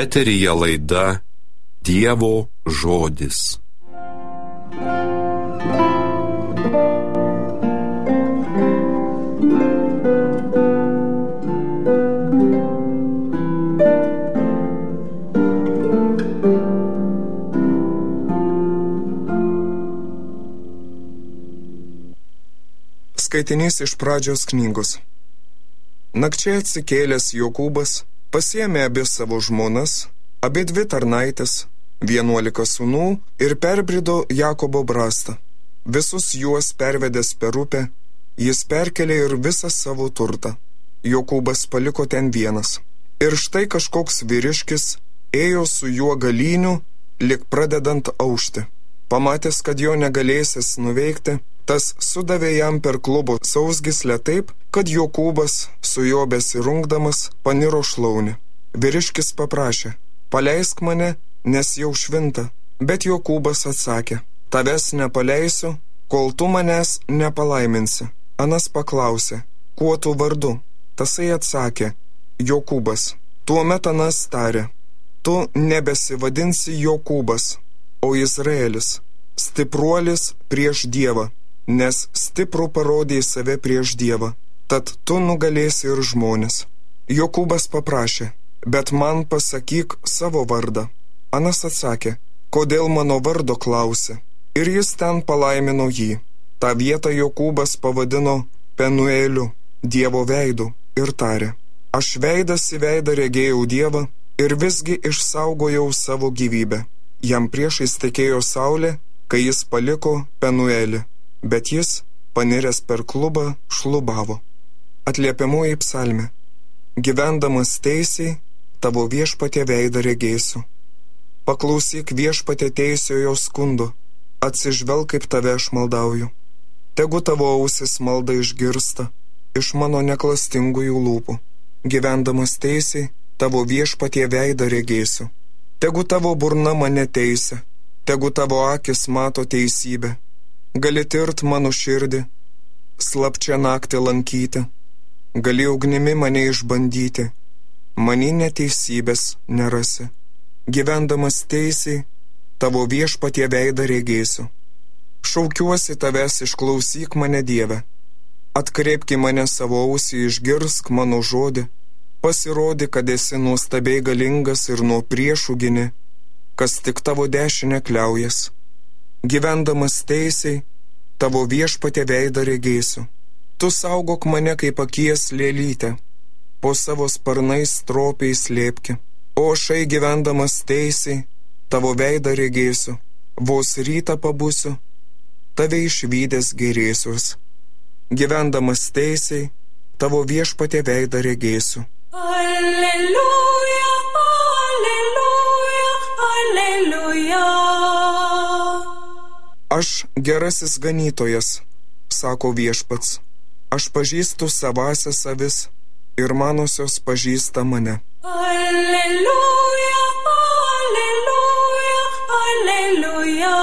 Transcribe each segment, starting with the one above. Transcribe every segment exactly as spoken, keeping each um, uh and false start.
Eteryje laida Dievo žodis. Skaitinys iš Pradžios knygos. Nakčiai atsikėlęs Jokūbas pasiėmė abi savo žmonas, abi dvi tarnaitės, vienuolika sūnų ir perbrido Jakobo brastą. Visus juos pervedęs per upę, jis perkelė ir visą savo turtą. Jokūbas paliko ten vienas. Ir štai kažkoks vyriškis ėjo su juo galyniu, lik pradedant aušti. Pamatęs, kad jo negalėsis nuveikti, tas sudavė jam per klubo sausgyslę taip, kad Jokūbas su juo besirungdamas paniro šlaunį. Vyriškis paprašė: paleisk mane, nes jau švinta. Bet Jokūbas atsakė: tavęs nepaleisiu, kol tu manęs nepalaiminsi. Anas paklausė: kuo tu vardu? Tasai atsakė: Jokūbas. Tuomet Anas tarė: tu nebesivadinsi Jokūbas, o Izraelis, stipruolis prieš Dievą, nes stiprų parodė save prieš Dievą, tad tu nugalėsi ir žmonės. Jokūbas paprašė: bet man pasakyk savo vardą. Anas atsakė: kodėl mano vardo klausi? Ir jis ten palaimino jį. Ta vietą Jokūbas pavadino Penueliu, Dievo veidu, ir tarė: aš veidas į veidą regėjau Dievą ir visgi išsaugojau savo gyvybę. Jam priešais tekėjo saulė, kai jis paliko Penuelį, bet jis, paniręs per klubą, šlubavo. Atliepiamoji psalmė. Gyvendamas teisiai, tavo viešpatie veidą regėsiu. Paklausyk viešpatie teisiojo skundo, atsižvelk, kaip tave aš maldauju. Tegu tavo ausis malda išgirsta iš mano neklastingųjų lūpų. Gyvendamas teisiai, tavo viešpatie veidą regėsiu. Tegu tavo burna mane teisia, tegu tavo akis mato teisybę. Gali tirt mano širdį, slapčia naktį lankyti, gali ugnimi mane išbandyti, mani neteisybės nerasi. Gyvendamas teisiai, tavo viešpatie veidą regėsiu. Šaukiuosi tavęs, išklausyk mane, Dieve. Atkreipki mane savo ausį, išgirsk mano žodį, pasirodyk, kad esi nuostabiai galingas ir nuo priešų gini, kas tik tavo dešinę kliaujas. Gyvendamas teisiai, tavo viešpatie veidą regėsiu. Tu saugok mane kaip akies lėlytę, po savo sparnais stropiai slėpki. O šai gyvendamas teisiai, tavo veidą regėsiu. Vos rytą pabusiu, tave išvydęs gerėsiuos. Gyvendamas teisiai, tavo viešpatie veidą regėsiu. Alleluja, alleluja, alleluja. Aš gerasis ganytojas, sako viešpats. Aš pažįstu savąsias avis ir manosios pažįsta mane. Alleluja, alleluja, alleluja.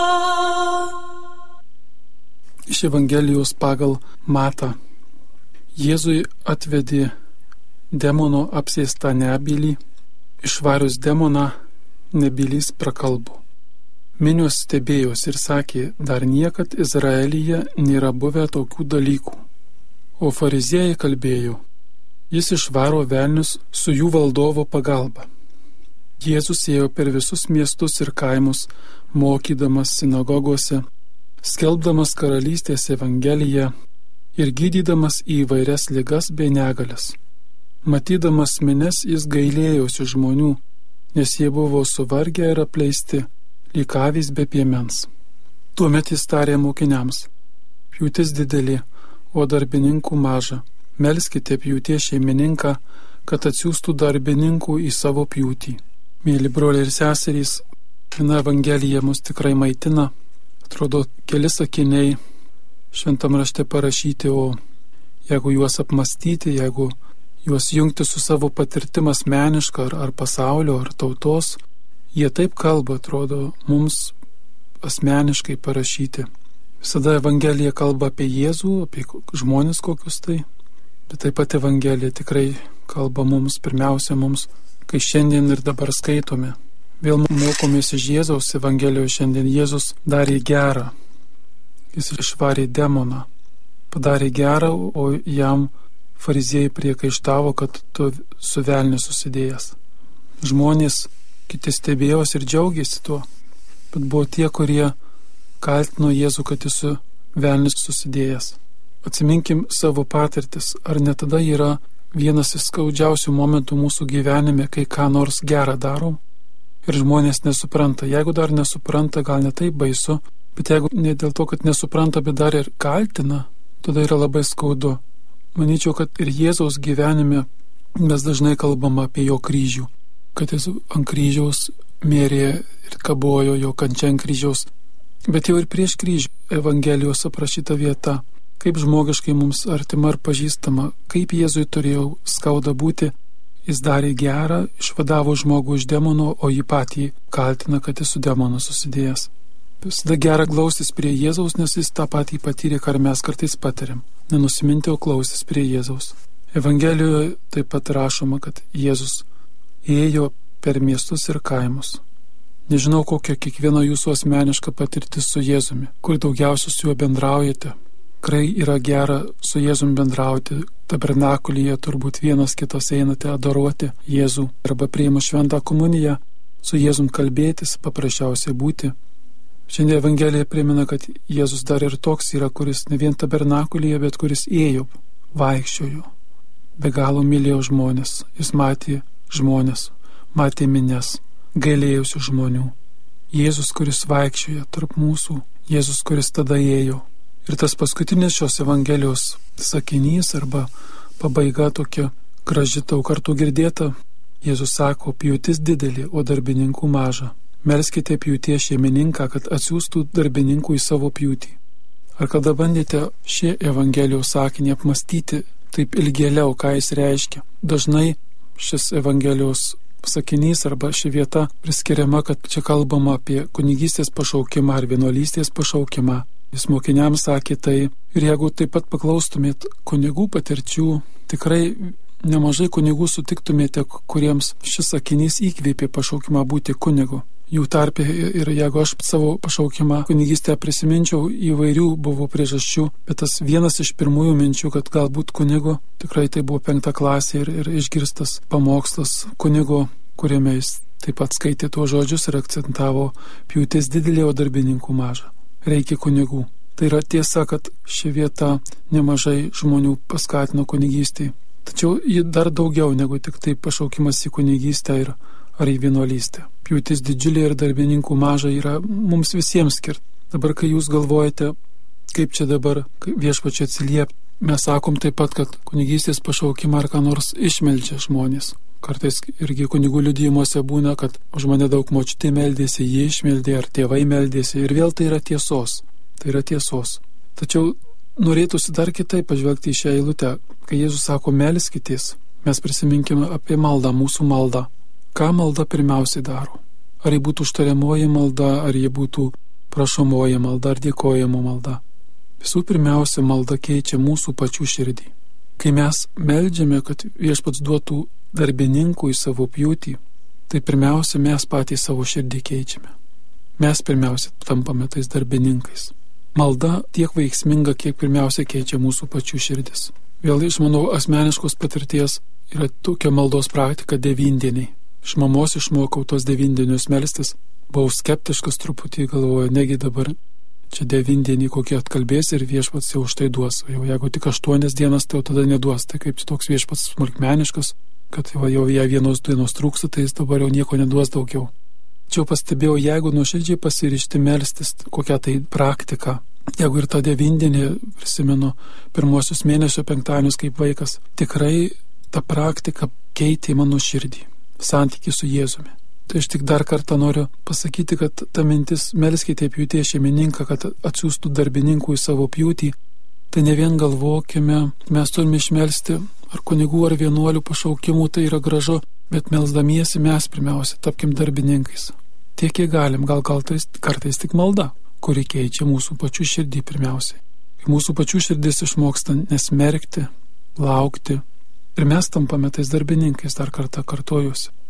Iš Evangelijos pagal Matą. Jėzui atvedė demono apsėstą nebylį, išvarius demoną nebylys prakalbo. Minios stebėjos ir sakė, dar niekad Izraelyje nėra buvę tokių dalykų. O fariziejai kalbėjo, jis išvaro velnius su jų valdovo pagalba. Jėzus ėjo per visus miestus ir kaimus, mokydamas sinagogose, skelbdamas karalystės evangeliją ir gydydamas įvairias ligas bei negalias. Matydamas minias, jis gailėjosi žmonių, nes jie buvo suvargę ir apleisti, lyg avys be piemens. Tuomet jis tarė mokiniams: pjūtis didelė, o darbininkų maža. Melskite pjūties šeimininką, kad atsiųstų darbininkų į savo pjūtį. Mėly broliai ir seserys, viena evangelija mus tikrai maitina. Atrodo, keli sakiniai šventam rašte parašyti, o jeigu juos apmastyti, jeigu juos jungti su savo patirtim asmeniška ar, ar pasaulio, ar tautos, jie taip kalba, atrodo, mums asmeniškai parašyti. Visada Evangelija kalba apie Jėzų, apie žmonės kokius tai, bet taip pat Evangelija tikrai kalba mums, pirmiausia mums kai šiandien ir dabar skaitome. Vėl mokomės iš Jėzaus Evangelijoje šiandien. Jėzus darė gerą. Jis išvarė demoną. Padarė gerą, o jam fariziejai priekaištavo, kad tu su velniu susidėjęs. Žmonės kiti stebėjosi ir džiaugiasi tuo, bet buvo tie, kurie kaltino Jėzų, kad jis su velniu susidėjęs. Atsiminkim savo patirtis, ar ne tada yra vienas iš skaudžiausių momentų mūsų gyvenime, kai ką nors gerą darom ir žmonės nesupranta. Jeigu dar nesupranta, gal ne taip baisu, bet jeigu ne dėl to, kad nesupranta, bet dar ir kaltina, tada yra labai skaudu. Manyčiau, kad ir Jėzaus gyvenime mes dažnai kalbam apie jo kryžių, kad jis ant kryžiaus mėrė ir kabojo, jo kančia ant kryžiaus. Bet jau ir prieš kryžių Evangelijos aprašyta vieta, kaip žmogiškai mums artima ir pažįstama, kaip Jėzui turėjo skauda būti, jis darė gerą, išvadavo žmogų iš demono, o jį patį kaltina, kad jis su demonu susidėjęs. Visada gera glaustis prie Jėzaus, nes jis tą patį patyrė, ką mes kartais patiriam. Nenusiminti, o klaustis prie Jėzaus. Evangelijoje taip pat rašoma, kad Jėzus ėjo per miestus ir kaimus. Nežinau, kokia kiekvieno jūsų asmeniška patirtis su Jėzumi, kur daugiausiai su juo bendraujate. Tikrai yra gera su Jėzumi bendrauti. Tabernakulyje turbūt vienas kitas einate adoruoti Jėzų arba priima šventą komuniją, su Jėzum kalbėtis, paprasčiausiai būti. Šiandien Evangelija primena, kad Jėzus dar ir toks yra, kuris ne vien tabernakulyje, bet kuris ėjo, vaikščiojo. Be galo mylėjo žmonės. Jis matė žmonės, matė mines, gailėjusių žmonių. Jėzus, kuris vaikščioja tarp mūsų, Jėzus, kuris tada ėjo. Ir tas paskutinis šios Evangelijos sakinys arba pabaiga tokia graži daug kartų girdėta. Jėzus sako, pjūtis didelė, o darbininkų maža. Melskite pjūties šeimininką, kad atsiųstų darbininkų į savo pjūtį. Ar kada bandėte šį Evangelijos sakinį apmastyti taip ilgėliau, ką jis reiškia? Dažnai šis Evangelijos sakinys arba ši vieta priskiriama, kad čia kalbama apie kunigystės pašaukimą ar vienuolystės pašaukimą. Jis mokiniams sakė tai. Ir jeigu taip pat paklaustumėt kunigų patirčių, tikrai nemažai kunigų sutiktumėte, kuriems šis sakinys įkvėpė pašaukimą būti kunigu. Jų tarpe ir jeigu aš savo pašaukimą kunigystę prisiminčiau, įvairių buvo priežasčių, bet tas vienas iš pirmųjų minčių, kad galbūt kunigo, tikrai tai buvo penkta klasė ir, ir išgirstas pamokslas kunigo, kuriame jis taip pat skaitė tuos žodžius ir akcentavo pjūtis didelė, o darbininkų maža. Reikia kunigų. Tai yra tiesa, kad ši vieta nemažai žmonių paskatino kunigystėje. Tačiau ji dar daugiau negu tik tai pašaukimas į kunigystę ir ar į vienuolystę. Pjūtis didžiulė ir darbininkų maža yra mums visiems skirt. Dabar, kai jūs galvojate, kaip čia dabar viešpačiui atsiliepti, mes sakom taip pat, kad kunigystės pašaukimą ar ką nors išmeldžia žmonės. Kartais irgi kunigų liudijimuose būna, kad už mane daug močiutė meldėsi, jie išmeldė, ar tėvai meldėsi, ir vėl tai yra tiesos. Tai yra tiesos. Tačiau norėtųsi dar kitaip pažvelgti į šią eilutę. Kai Jėzus sako melskitės, mes prisiminkime apie maldą, mūsų maldą. Ką malda pirmiausiai daro? Ar ji būtų užtariamoji malda, ar ji būtų prašomoji malda, ar dėkojimo malda? Visų pirmiausia, malda keičia mūsų pačių širdį. Kai mes meldžiame, kad viešpats duotų darbininkų į savo pjūtį, tai pirmiausia, mes patys savo širdį keičiame. Mes pirmiausia tampame tais darbininkais. Malda tiek veiksminga, kiek pirmiausia keičia mūsų pačių širdis. Vėl iš mano asmeniškos patirties yra tokia maldos praktika devyndieniai. Iš mamos išmokau tos devindienius melstis. Buvau skeptiškas truputį, galvoju, negi dabar čia devindienį kokie atkalbės ir viešpats jau už tai duos. Jau jeigu tik aštuonias dienas, tai jau tada neduos. Tai kaip toks viešpats smulkmeniškas, kad jau, jau jei vienos dienos trūksta, tai jis dabar jau nieko neduos daugiau. Čia pastebėjau, jeigu nuoširdžiai pasiryžti melstis, kokią tai praktiką. Jeigu ir tą devindienį, prisimenu, pirmosius mėnesio penktadienius kaip vaikas, tikrai ta praktika keitė mano širdį, santykį su Jėzumi. Tai aš tik dar kartą noriu pasakyti, kad ta mintis melskite pjūties šeimininką, kad atsiųstų darbininkų į savo pjūtį, tai ne vien galvokime, mes turime išmelsti ar kunigų ar vienuolių pašaukimų, tai yra gražu, bet melsdamiesi mes pirmiausia tapkim darbininkais. Tiek, kiek galim, gal kartais, kartais tik malda, kuri keičia mūsų pačių širdį pirmiausiai. Kai mūsų pačių širdis išmoksta nesmerkti, laukti, ir mes tampame tais darbininkais, dar kartą kartojuosi.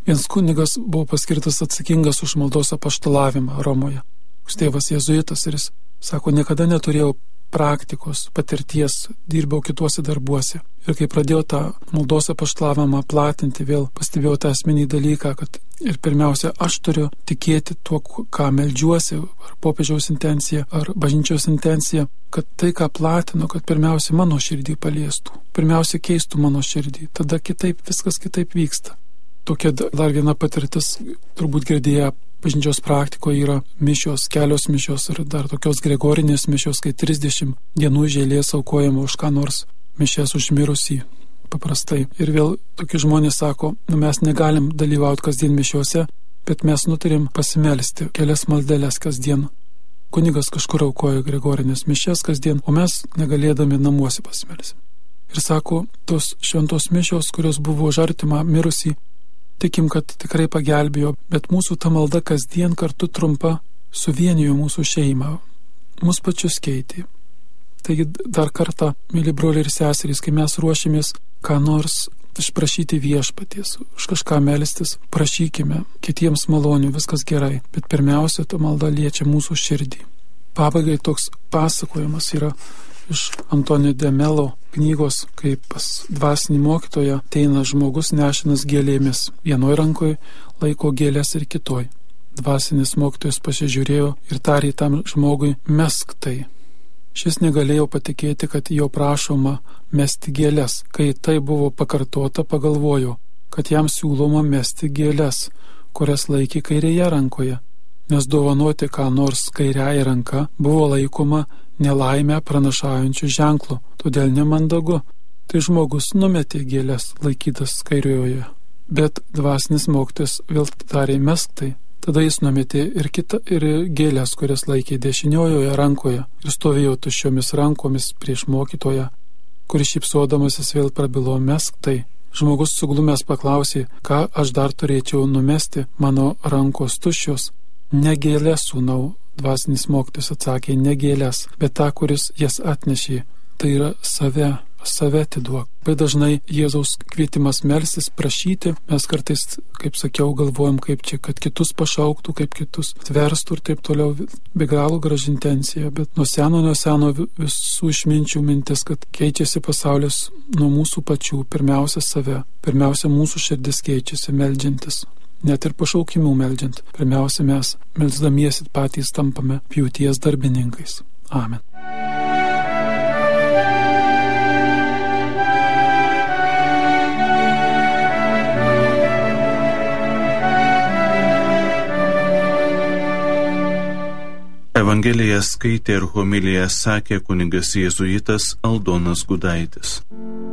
Vienas kunigas buvo paskirtas atsakingas už maldos apaštalavimą Romoje. Tėvas jėzuitas ir jis sako, niekada neturėjau praktikos, patirties, dirbau kituose darbuose. Ir kai pradėjau tą maldos apaštalavimą platinti, vėl pastebėjau tą asmenį dalyką, kad ir pirmiausia, aš turiu tikėti tuo, ką meldžiuosi, ar popiežiaus intencija, ar bažnyčios intencija, kad tai, ką platinu, kad pirmiausia mano širdį paliestų, pirmiausia keistų mano širdį, tada kitaip, viskas kitaip vyksta. Tokia dar viena patirtis, turbūt girdėję bažnyčios praktikoje, yra mišios, kelios mišios ir dar tokios gregorinės mišios, kai trisdešimt dienų iš eilės aukojama už ką nors, mišias už mirusį paprastai. Ir vėl tokie žmonės sako, nu, mes negalim dalyvauti kasdien mišiuose, bet mes nutarėm pasimelsti kelias maldeles kasdien. Kunigas kažkur aukoja gregorinės mišias kasdien, o mes negalėdami namuose pasimelsim. Ir sako, tos šventos mišios, kurios buvo už artimą mirusį, tikim, kad tikrai pagelbėjo, bet mūsų ta malda kasdien kartu trumpa suvienijo mūsų šeimą, mūsų pačius keitė. Taigi dar kartą, mėly broliai ir seserys, kai mes ruošimės ką nors išprašyti viešpaties, už kažką melstis, prašykime kitiems malonių, viskas gerai, bet pirmiausia, ta malda liečia mūsų širdį. Pabaigai toks pasakojimas yra iš Antonio de Melo knygos, kaip pas dvasinį mokytoją ateina žmogus nešinas gėlėmis. Vienoj rankoje laiko gėlės ir kitoj. Dvasinis mokytojas pasižiūrėjo ir tarė tam žmogui, mesk tai. Šis negalėjo patikėti, kad jo prašoma mesti gėlės. Kai tai buvo pakartota, pagalvojo, kad jam siūloma mesti gėlės, kurias laikė kairėje rankoje, nes dovanoti ką nors kairiąja ranka buvo laikoma nelaimę pranašaujančių ženklų, todėl nemandagu. Tai žmogus numetė gėlės laikytas kairioje, bet dvasinis mokytojas vėl tarė mesk tai. Tada jis numetė ir kitą ir gėlės, kurias laikė dešiniojoje rankoje ir stovėjo tuščiomis rankomis prieš mokytoją, kuris šypsodamasis vėl prabilo mesk tai. Žmogus suglumęs paklausė, ką aš dar turėčiau numesti, mano rankos tuščios. Ne gėlės, sūnau, dvasinis mokytojas atsakė, ne gėlės, bet tą, kuris jas atnešė, tai yra save, save atiduok. Bet dažnai Jėzaus kvietimas melstis, prašyti, mes kartais, kaip sakiau, galvojam, kaip čia, kad kitus pašauktų, kaip kitus tverstų ir taip toliau, be galo graži intencija, bet nuo seno, nuo seno visų išminčių mintis, kad keičiasi pasaulis nuo mūsų pačių, pirmiausia save, pirmiausia mūsų širdis keičiasi meldžiantis. Net ir pašaukimų meldžiant, pirmiausia mes, melsdamiesi patys tampame pjūties darbininkais. Amen. Evangeliją skaitė ir homiliją sakė kunigas jėzuitas Aldonas Gudaitis.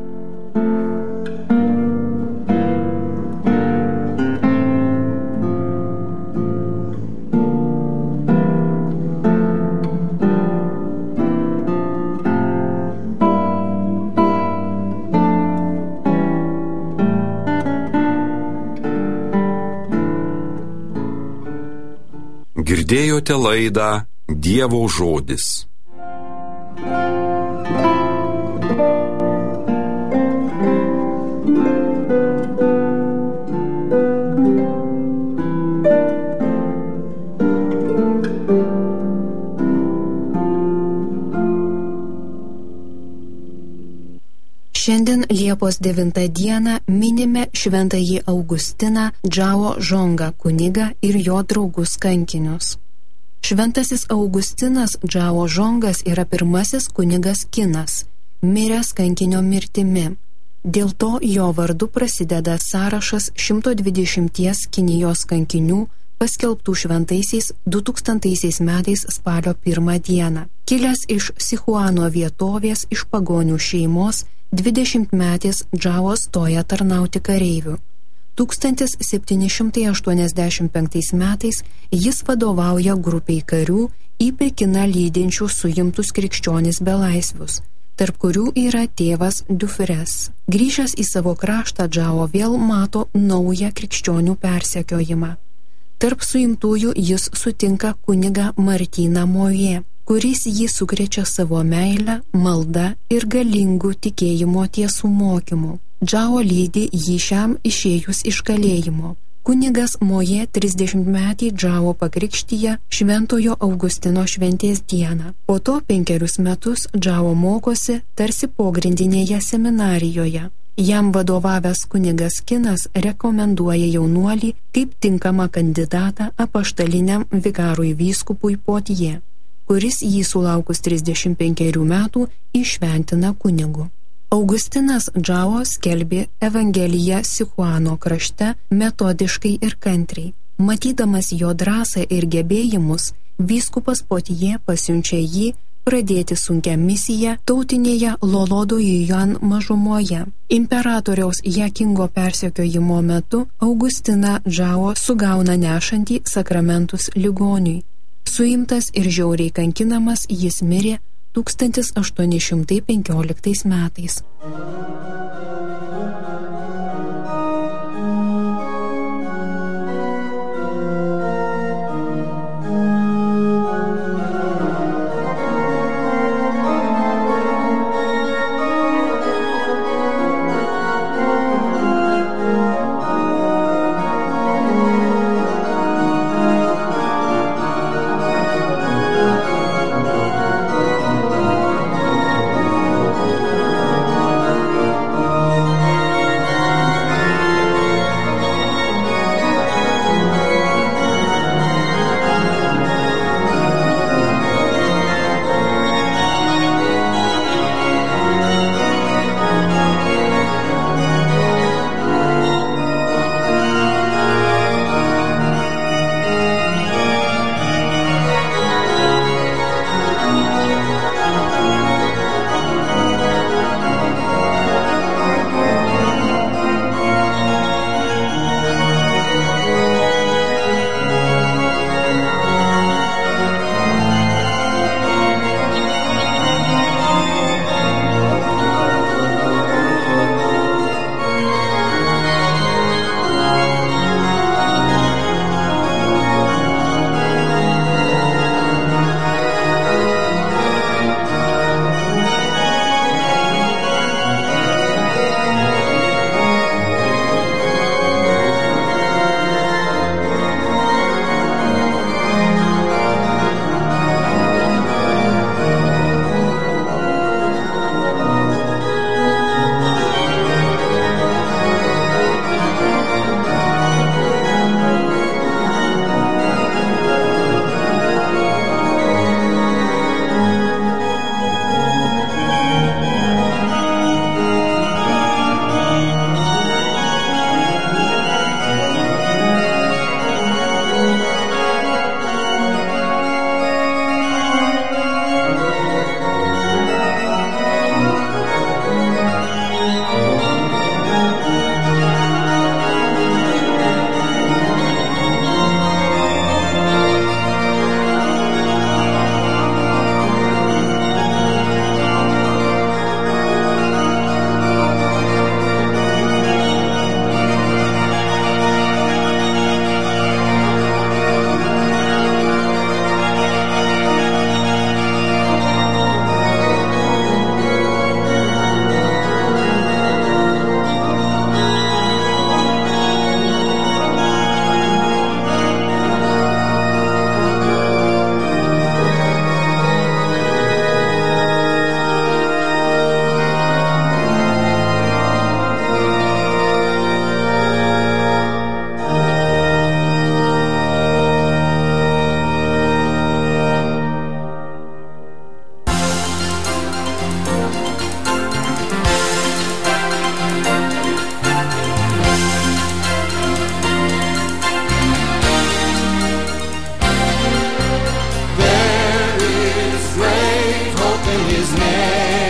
Girdėjote laidą Dievo žodis. Šiandien Liepos devintą dieną minime šventąjį Augustiną Džao Žongą kunigą ir jo draugus kankinius. Šventasis Augustinas Džao Žongas yra pirmasis kunigas Kinas, miręs kankinio mirtimi. Dėl to jo vardu prasideda sąrašas šimto dvidešimties Kinijos kankinių paskelbtų šventaisiais du tūkstantaisiais metais spalio pirmą dieną. Kilęs iš Sichuano vietovės iš pagonių šeimos, dvidešimtmetis Džao stoja tarnauti kareivių. tūkstantis septyni šimtai aštuoniasdešimt penktais metais jis vadovauja grupiai karių į Pekiną lydinčių suimtus krikščionis belaisvius, tarp kurių yra tėvas Dufres. Grįžęs į savo kraštą, Džao vėl mato naują krikščionių persekiojimą. Tarp suimtųjų jis sutinka kunigą Martyną Moje, kuris jį sukrečia savo meilę, malda ir galingų tikėjimo tiesų mokymu. Džao lydi jį šiam išėjus iš kalėjimo. Kunigas Moje trisdešimtmetį Džao pakrikštyje Šventojo Augustino šventės dieną. Po to penkerius metus Džao mokosi tarsi pogrindinėje seminarijoje. Jam vadovavęs kunigas Kinas rekomenduoja jaunuolį kaip tinkamą kandidatą apaštaliniam vikarui vyskupui Potije, kuris jį sulaukus trisdešimt penkerių metų įšventina kunigu. Augustinas Džao skelbė Evangeliją Sichuano krašte metodiškai ir kantriai. Matydamas jo drąsą ir gebėjimus, vyskupas Potije pasiunčia jį pradėti sunkią misiją tautinėje Lolodojujan mažumoje. Imperatoriaus Jakingo persekiojimo metu Augustiną Džao sugauna nešantį sakramentus ligoniui. Suimtas ir žiauriai kankinamas, jis mirė tūkstantis aštuoni šimtai penkioliktais metais.